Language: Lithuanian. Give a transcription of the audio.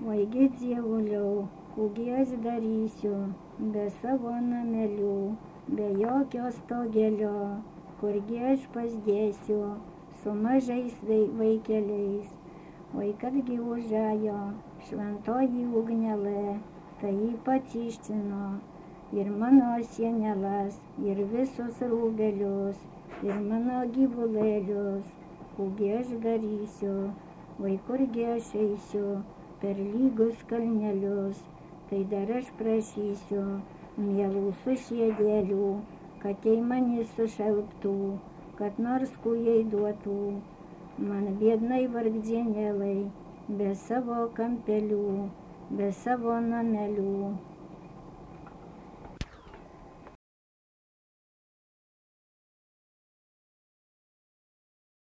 Vaigi dievuliau, kugi aš darysiu, be savo namelių, be jokio stogelio, kurgi aš pasdėsiu su mažais vaikeliais. Oi kadgi užėjo šventoji ugnelė, tai jį patištino ir mano sienelas, ir visus rūbelius, ir mano gyvulėlius, kugi aš darysiu, vai kurgi aš eisiu per lygus kalnelius, tai dar aš prašysiu mielų sušiedėlių, kad jei mani sušelptų, kad nors kūjai duotų, man biednai vargdienėlai, be savo kampelių, be savo namelių.